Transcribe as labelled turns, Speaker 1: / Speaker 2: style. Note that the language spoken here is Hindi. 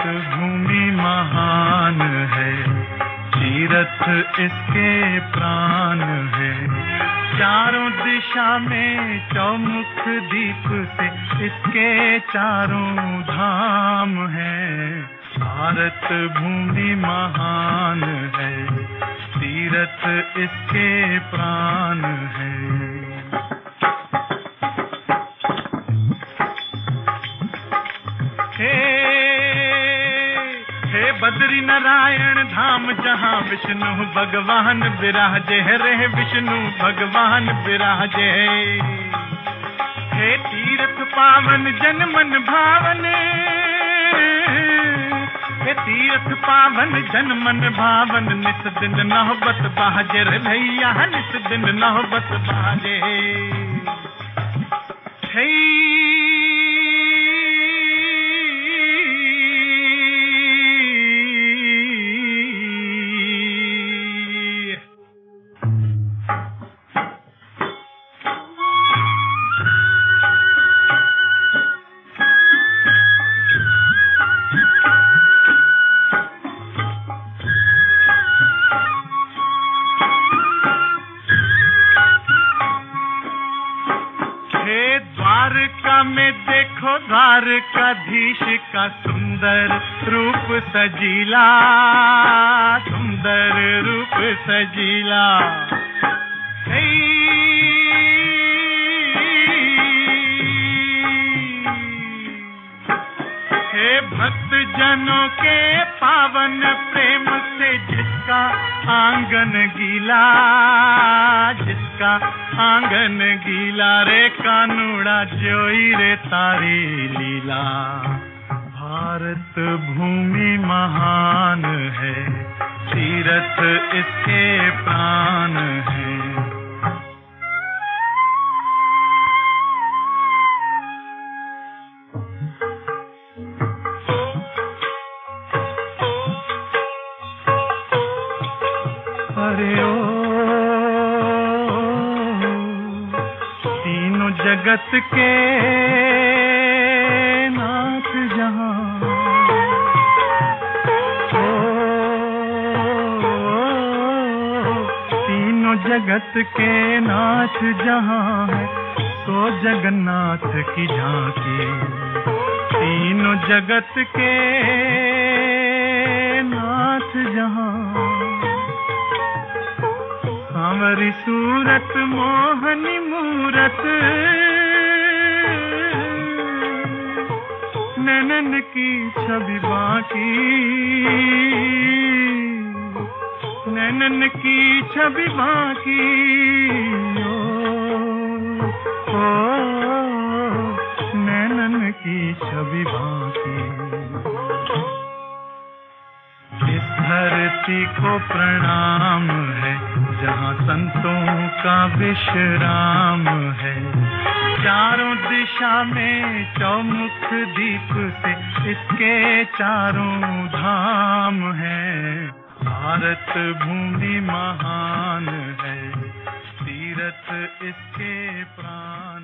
Speaker 1: भूमि महान है, तीरथ इसके प्राण है। चारों दिशा में चौमुख दीप से इसके चारों धाम है। भारत भूमि महान है, तीरथ इसके प्राण है। हे बद्री नारायण धाम जहाँ विष्णु भगवान विराजे रे, विष्णु भगवान विराजे। हे तीर्थ पावन जन मन भावन, हे तीर्थ पावन जन मन भावन। नित दिन नौबत बाजे रे भैया, नित दिन नौबत बाजे। द्वारका में देखो द्वारकाधीश का सुंदर रूप सजीला, सुंदर रूप सजीला। हे भक्त जनों के पावन प्रेम से जिसका आंगन गीला, जिसका आंगन गीला रे कानूड़ा जोई रे तारी लीला। भारत भूमि महान है, तीरथ इसके प्राण है। अरे ओ तीनों जगत के नाथ जहां, तीनों जगत के नाथ जहां है तो जगन्नाथ की झांकी। तीनों जगत के नाथ जहां, सांवरी सूरत मोहनी मूरत, नैनन की छवि बाकी, नैनन की छवि बाकी। ओ नैनन की छवि बाकी। इस धरती को प्रणाम है जहाँ संतों का विश्राम है। चारों दिशा में चौमुख दीप से इसके चारों धाम है। भारत भूमि महान है, तीरथ इसके प्राण।